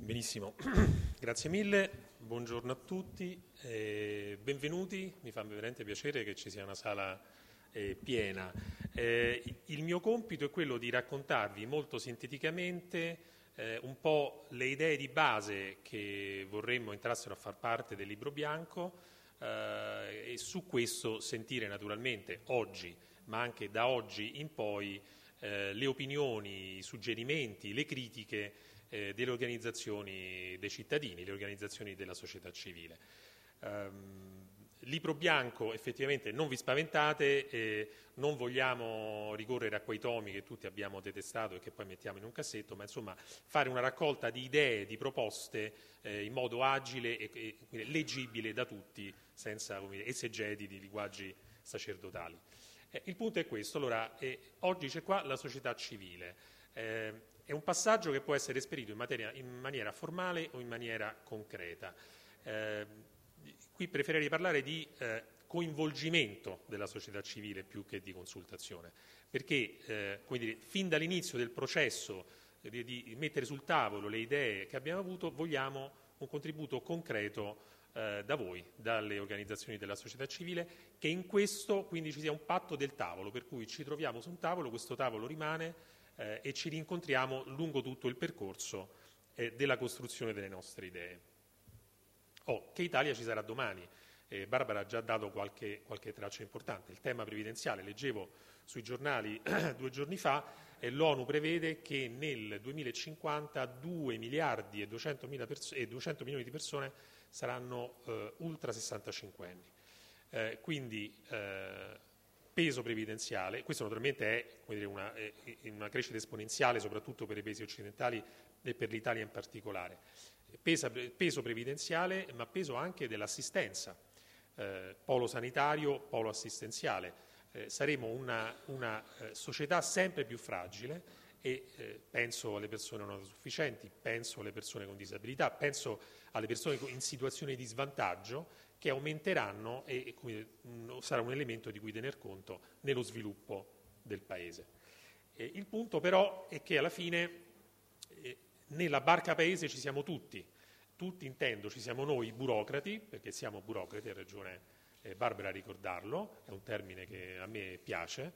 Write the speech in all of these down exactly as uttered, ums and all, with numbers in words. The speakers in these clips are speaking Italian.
Benissimo, grazie mille, buongiorno a tutti, eh, benvenuti, mi fa veramente piacere che ci sia una sala eh, piena. Eh, il mio compito è quello di raccontarvi molto sinteticamente eh, un po' le idee di base che vorremmo entrassero a far parte del libro bianco eh, e su questo sentire naturalmente oggi, ma anche da oggi in poi, eh, le opinioni, i suggerimenti, le critiche Eh, delle organizzazioni dei cittadini, le organizzazioni della società civile. Um, libro bianco, effettivamente non vi spaventate, eh, non vogliamo ricorrere a quei tomi che tutti abbiamo detestato e che poi mettiamo in un cassetto, ma insomma fare una raccolta di idee, di proposte eh, in modo agile e, e leggibile da tutti, senza come dire, esegeti di linguaggi sacerdotali. Eh, il punto è questo, allora eh, oggi c'è qua la società civile. Eh, È un passaggio che può essere esperito in, materia, in maniera formale o in maniera concreta. Eh, qui preferirei parlare di eh, coinvolgimento della società civile più che di consultazione, perché eh, come dire, fin dall'inizio del processo di, di mettere sul tavolo le idee che abbiamo avuto, vogliamo un contributo concreto eh, da voi, dalle organizzazioni della società civile, che in questo quindi ci sia un patto del tavolo, per cui ci troviamo su un tavolo, questo tavolo rimane Eh, e ci rincontriamo lungo tutto il percorso eh, della costruzione delle nostre idee. Oh, che Italia ci sarà domani? Eh, Barbara ha già dato qualche, qualche traccia importante. Il tema previdenziale, leggevo sui giornali due giorni fa, eh, l'ONU prevede che nel duemilacinquanta due miliardi e duecento milioni di persone saranno eh, ultra sessantacinque anni. Eh, quindi eh, peso previdenziale, questo naturalmente è, come dire, una, è una crescita esponenziale soprattutto per i paesi occidentali e per l'Italia in particolare. Pesa, peso previdenziale, ma peso anche dell'assistenza, eh, polo sanitario, polo assistenziale. Eh, saremo una, una eh, società sempre più fragile e eh, penso alle persone non autosufficienti, penso alle persone con disabilità, penso alle persone in situazioni di svantaggio, che aumenteranno e, e come, mh, sarà un elemento di cui tener conto nello sviluppo del Paese. Eh, il punto però è che alla fine eh, nella barca Paese ci siamo tutti, tutti intendo, ci siamo noi burocrati, perché siamo burocrati, ha ragione eh, Barbara a ricordarlo, è un termine che a me piace,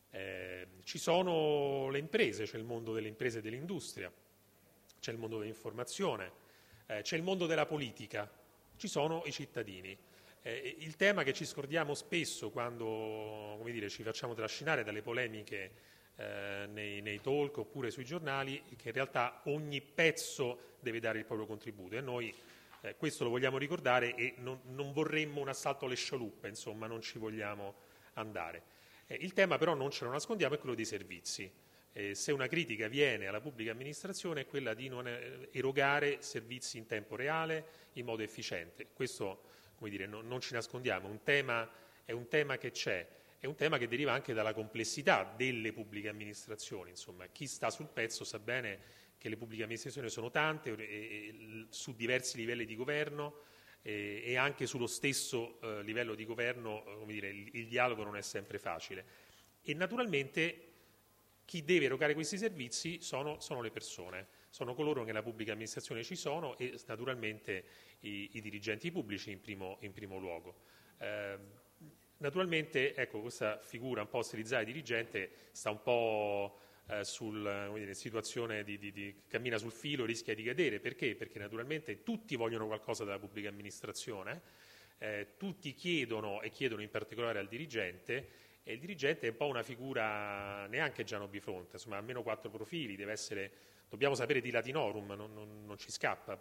eh, ci sono le imprese, c'è il mondo delle imprese e dell'industria, c'è il mondo dell'informazione, eh, c'è il mondo della politica, ci sono i cittadini. Eh, il tema che ci scordiamo spesso quando, come dire, ci facciamo trascinare dalle polemiche eh, nei, nei talk oppure sui giornali è che in realtà ogni pezzo deve dare il proprio contributo e noi eh, questo lo vogliamo ricordare e non, non vorremmo un assalto alle scialuppe, insomma non ci vogliamo andare. Eh, il tema però non ce lo nascondiamo è quello dei servizi. Eh, se una critica viene alla pubblica amministrazione è quella di non erogare servizi in tempo reale, in modo efficiente. Questo, come dire, non, non ci nascondiamo, un tema, è un tema che c'è, è un tema che deriva anche dalla complessità delle pubbliche amministrazioni. Insomma, chi sta sul pezzo sa bene che le pubbliche amministrazioni sono tante, e, e, su diversi livelli di governo e, e anche sullo stesso eh, livello di governo, eh, come dire, il, il dialogo non è sempre facile. E naturalmente chi deve erogare questi servizi sono, sono le persone, sono coloro che nella pubblica amministrazione ci sono e naturalmente i, i dirigenti pubblici in primo, in primo luogo. Eh, naturalmente ecco, questa figura un po' stilizzata di dirigente sta un po' eh, sul, come dire, situazione di, di, di cammina sul filo, rischia di cadere. Perché? Perché naturalmente tutti vogliono qualcosa dalla pubblica amministrazione, eh, tutti chiedono e chiedono in particolare al dirigente. E il dirigente è un po' una figura neanche Giano Bifronte, insomma almeno quattro profili, deve essere, dobbiamo sapere di latinorum, non, non, non ci scappa,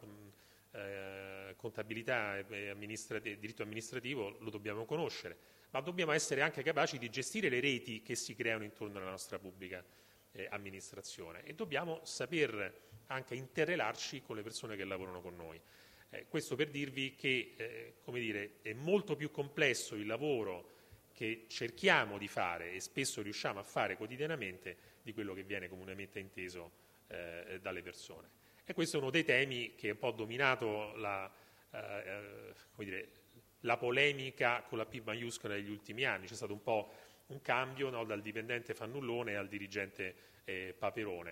eh, contabilità e amministrati- diritto amministrativo lo dobbiamo conoscere, ma dobbiamo essere anche capaci di gestire le reti che si creano intorno alla nostra pubblica eh, amministrazione e dobbiamo saper anche interrelarci con le persone che lavorano con noi. Eh, questo per dirvi che eh, come dire, è molto più complesso il lavoro che cerchiamo di fare e spesso riusciamo a fare quotidianamente di quello che viene comunemente inteso eh, dalle persone. E questo è uno dei temi che ha un po' dominato la, eh, come dire, la polemica con la P maiuscola negli ultimi anni. C'è stato un po' un cambio, no, dal dipendente fannullone al dirigente eh, Paperone.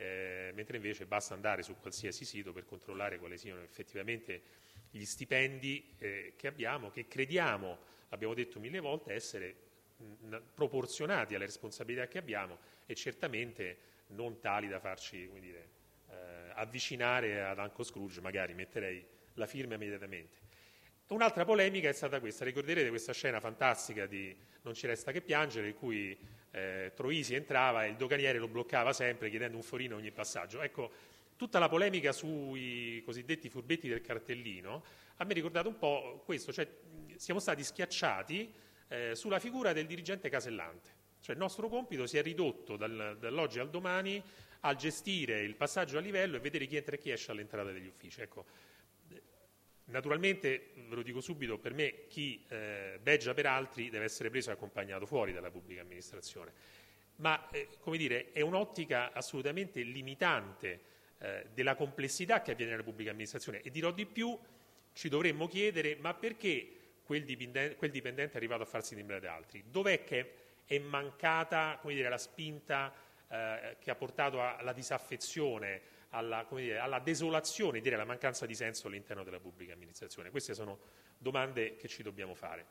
eh, mentre invece basta andare su qualsiasi sito per controllare quali siano effettivamente gli stipendi eh, che abbiamo, che crediamo, abbiamo detto mille volte, essere mh, proporzionati alle responsabilità che abbiamo e certamente non tali da farci, come dire, eh, avvicinare ad Uncle Scrooge, magari metterei la firma immediatamente. Un'altra polemica è stata questa, ricorderete questa scena fantastica di Non ci resta che piangere, in cui eh, Troisi entrava e il doganiere lo bloccava sempre chiedendo un forino a ogni passaggio. Ecco, tutta la polemica sui cosiddetti furbetti del cartellino a me ha ricordato un po' questo, cioè siamo stati schiacciati eh, sulla figura del dirigente casellante, cioè il nostro compito si è ridotto dal, dall'oggi al domani a gestire il passaggio a livello e vedere chi entra e chi esce all'entrata degli uffici. Ecco, naturalmente, ve lo dico subito, per me chi eh, beggia per altri deve essere preso e accompagnato fuori dalla pubblica amministrazione, ma eh, come dire, è un'ottica assolutamente limitante eh, della complessità che avviene nella pubblica amministrazione e dirò di più, ci dovremmo chiedere ma perché quel dipendente, quel dipendente è arrivato a farsi timbrare da altri? Dov'è che è mancata, come dire, la spinta eh, che ha portato alla disaffezione, Alla, come dire, alla desolazione, direi alla mancanza di senso all'interno della pubblica amministrazione? Queste sono domande che ci dobbiamo fare.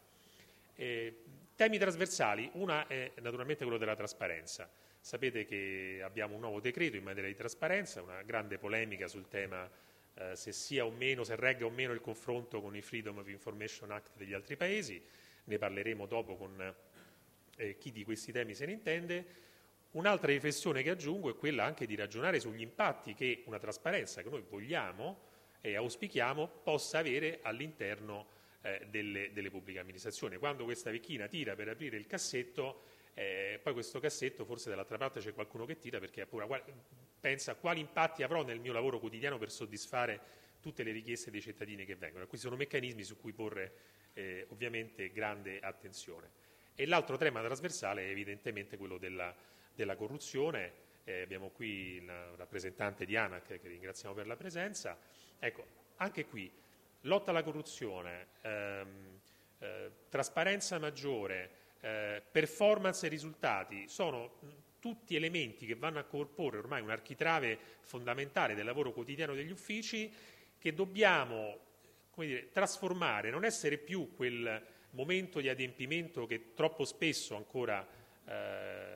Eh, temi trasversali, una è naturalmente quello della trasparenza. Sapete che abbiamo un nuovo decreto in materia di trasparenza, una grande polemica sul tema eh, se sia o meno, se regga o meno il confronto con il Freedom of Information Act degli altri paesi, ne parleremo dopo con eh, chi di questi temi se ne intende. Un'altra riflessione che aggiungo è quella anche di ragionare sugli impatti che una trasparenza che noi vogliamo e auspichiamo possa avere all'interno eh, delle, delle pubbliche amministrazioni. Quando questa vecchina tira per aprire il cassetto, eh, poi questo cassetto forse dall'altra parte c'è qualcuno che tira perché pure, pensa a quali impatti avrò nel mio lavoro quotidiano per soddisfare tutte le richieste dei cittadini che vengono. Questi sono meccanismi su cui porre eh, ovviamente grande attenzione. E l'altro tema trasversale è evidentemente quello della della corruzione, eh, abbiamo qui il rappresentante di ANAC che ringraziamo per la presenza. Ecco, anche qui lotta alla corruzione, ehm, eh, trasparenza maggiore, eh, performance e risultati sono tutti elementi che vanno a comporre ormai un architrave fondamentale del lavoro quotidiano degli uffici che dobbiamo, come dire, trasformare, non essere più quel momento di adempimento che troppo spesso ancora eh,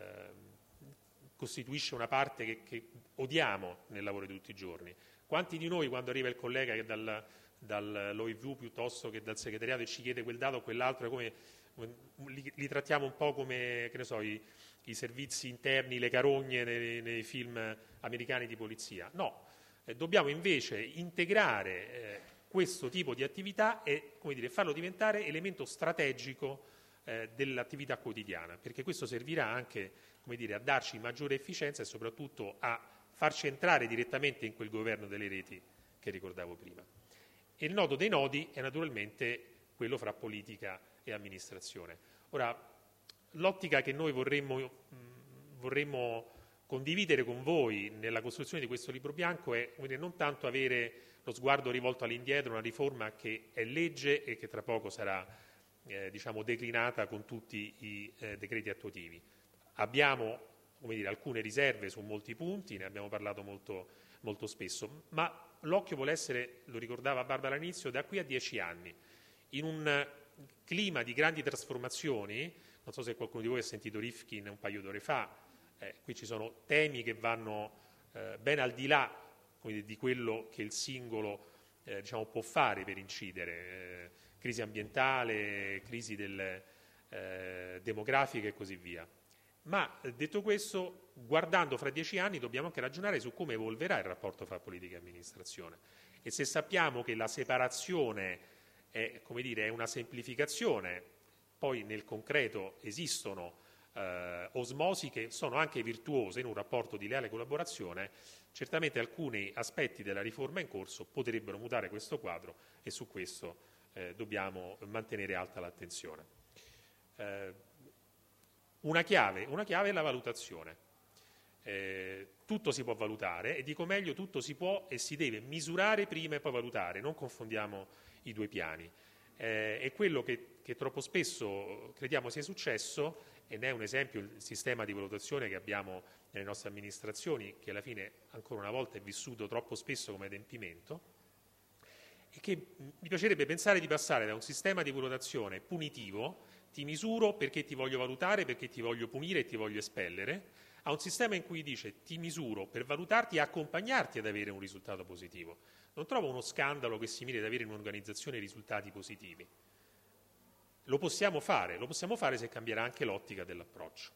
costituisce una parte che, che odiamo nel lavoro di tutti i giorni. Quanti di noi, quando arriva il collega che dal, dall'O I V piuttosto che dal segretariato e ci chiede quel dato o quell'altro, come, li, li trattiamo un po' come, che ne so, i, i servizi interni, le carogne nei, nei film americani di polizia? No, eh, dobbiamo invece integrare eh, questo tipo di attività e, come dire, farlo diventare elemento strategico eh, dell'attività quotidiana, perché questo servirà anche, come dire, a darci maggiore efficienza e soprattutto a farci entrare direttamente in quel governo delle reti che ricordavo prima. E il nodo dei nodi è naturalmente quello fra politica e amministrazione. Ora, l'ottica che noi vorremmo, mh, vorremmo condividere con voi nella costruzione di questo libro bianco è, come dire, non tanto avere lo sguardo rivolto all'indietro, una riforma che è legge e che tra poco sarà eh, diciamo, declinata con tutti i eh, decreti attuativi. Abbiamo, come dire, alcune riserve su molti punti, ne abbiamo parlato molto, molto spesso, ma l'occhio vuole essere, lo ricordava Barbara all'inizio, da qui a dieci anni, in un clima di grandi trasformazioni. Non so se qualcuno di voi ha sentito Rifkin un paio d'ore fa, eh, qui ci sono temi che vanno eh, ben al di là, come dire, di quello che il singolo eh, diciamo, può fare per incidere, eh, crisi ambientale, crisi del, eh, demografiche e così via. Ma detto questo, guardando fra dieci anni dobbiamo anche ragionare su come evolverà il rapporto fra politica e amministrazione. E se sappiamo che la separazione è, come dire, è una semplificazione, poi nel concreto esistono eh, osmosi che sono anche virtuose in un rapporto di leale collaborazione, certamente alcuni aspetti della riforma in corso potrebbero mutare questo quadro e su questo eh, dobbiamo mantenere alta l'attenzione. Eh, Una chiave, una chiave è la valutazione. Eh, tutto si può valutare e dico meglio, tutto si può e si deve misurare prima e poi valutare, non confondiamo i due piani. Eh, è quello che, che troppo spesso crediamo sia successo e ne è un esempio il sistema di valutazione che abbiamo nelle nostre amministrazioni, che alla fine ancora una volta è vissuto troppo spesso come adempimento, e che mi piacerebbe pensare di passare da un sistema di valutazione punitivo, ti misuro perché ti voglio valutare, perché ti voglio punire e ti voglio espellere, a un sistema in cui dice ti misuro per valutarti e accompagnarti ad avere un risultato positivo. Non trovo uno scandalo che si miri ad avere in un'organizzazione risultati positivi. Lo possiamo fare, lo possiamo fare se cambierà anche l'ottica dell'approccio.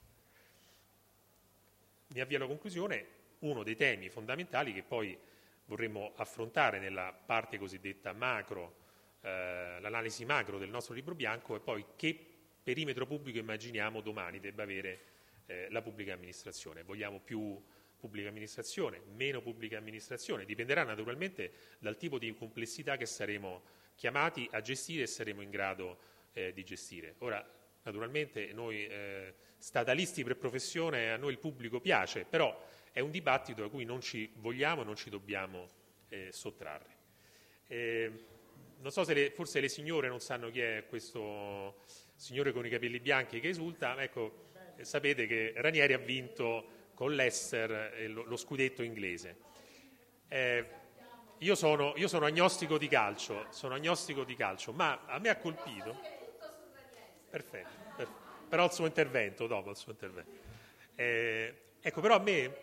Mi avvio alla conclusione. Uno dei temi fondamentali che poi vorremmo affrontare nella parte cosiddetta macro, eh, l'analisi macro del nostro libro bianco, è poi che perimetro pubblico immaginiamo domani debba avere eh, la pubblica amministrazione. Vogliamo più pubblica amministrazione, meno pubblica amministrazione? Dipenderà naturalmente dal tipo di complessità che saremo chiamati a gestire e saremo in grado eh, di gestire. Ora, naturalmente noi eh, statalisti per professione, a noi il pubblico piace, però è un dibattito a cui non ci vogliamo e non ci dobbiamo eh, sottrarre. Eh, non so se le, forse le signore non sanno chi è questo signore con i capelli bianchi che esulta. Ecco, eh, sapete che Ranieri ha vinto con l'Leicester eh, lo, lo scudetto inglese. Eh, io, sono, io sono agnostico di calcio, sono agnostico di calcio, ma a me ha colpito. Perfetto, perfetto. Però il suo intervento, dopo il suo intervento. Eh, ecco, però a me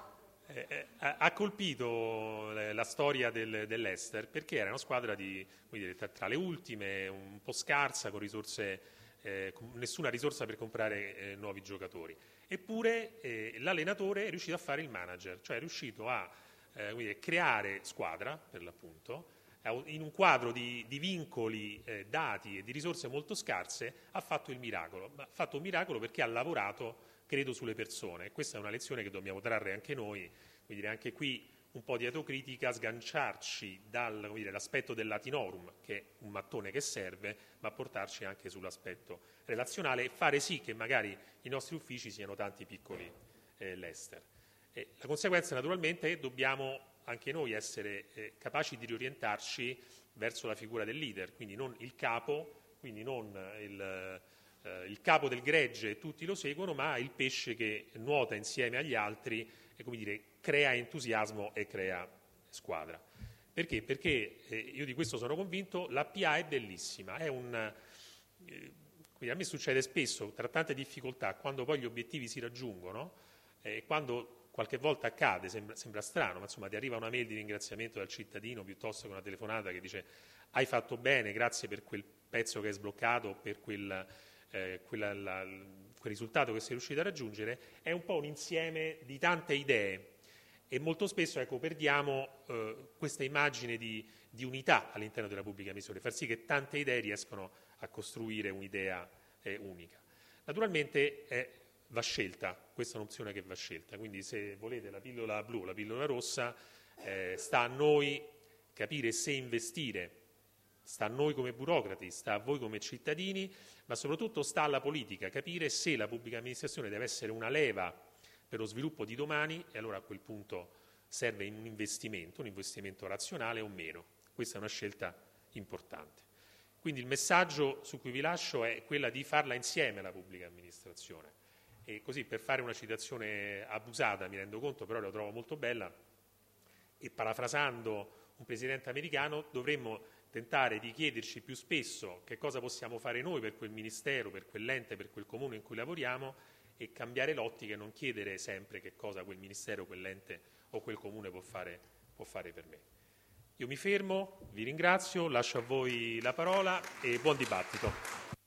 Eh, ha colpito la storia del, dell'Ester perché era una squadra di, come dire, tra, tra le ultime, un po' scarsa, con risorse, eh, con nessuna risorsa per comprare eh, nuovi giocatori. Eppure eh, l'allenatore è riuscito a fare il manager, cioè è riuscito a eh, dire, creare squadra, per l'appunto, in un quadro di, di vincoli eh, dati e di risorse molto scarse, ha fatto il miracolo. Ma ha fatto un miracolo perché ha lavorato, credo, sulle persone. E questa è una lezione che dobbiamo trarre anche noi, quindi anche qui un po' di autocritica, sganciarci dall'aspetto del latinorum, che è un mattone che serve, ma portarci anche sull'aspetto relazionale e fare sì che magari i nostri uffici siano tanti piccoli eh, Leicester. E la conseguenza naturalmente è che dobbiamo anche noi essere eh, capaci di riorientarci verso la figura del leader, quindi non il capo, quindi non il, eh, il capo del gregge e tutti lo seguono, ma il pesce che nuota insieme agli altri e, come dire, crea entusiasmo e crea squadra. Perché? Perché eh, io di questo sono convinto, la P A è bellissima, è un, eh, quindi a me succede spesso, tra tante difficoltà, quando poi gli obiettivi si raggiungono, eh, quando qualche volta accade, sembra, sembra strano, ma insomma ti arriva una mail di ringraziamento dal cittadino piuttosto che una telefonata che dice hai fatto bene, grazie per quel pezzo che hai sbloccato, per quel, eh, quella, la, quel risultato che sei riuscito a raggiungere, è un po' un insieme di tante idee e molto spesso ecco, perdiamo eh, questa immagine di, di unità all'interno della pubblica amministrazione, far sì che tante idee riescano a costruire un'idea eh, unica. Naturalmente è va scelta, questa è un'opzione che va scelta, quindi se volete la pillola blu, la pillola rossa, eh, sta a noi capire se investire, sta a noi come burocrati, sta a voi come cittadini, ma soprattutto sta alla politica capire se la pubblica amministrazione deve essere una leva per lo sviluppo di domani e allora a quel punto serve un investimento, un investimento razionale o meno. Questa è una scelta importante. Quindi il messaggio su cui vi lascio è quella di farla insieme la pubblica amministrazione. E così, per fare una citazione abusata, mi rendo conto, però la trovo molto bella, e parafrasando un presidente americano, dovremmo tentare di chiederci più spesso che cosa possiamo fare noi per quel ministero, per quell'ente, per quel comune in cui lavoriamo e cambiare l'ottica e non chiedere sempre che cosa quel ministero, quell'ente o quel comune può fare, può fare per me. Io mi fermo, vi ringrazio, lascio a voi la parola e buon dibattito.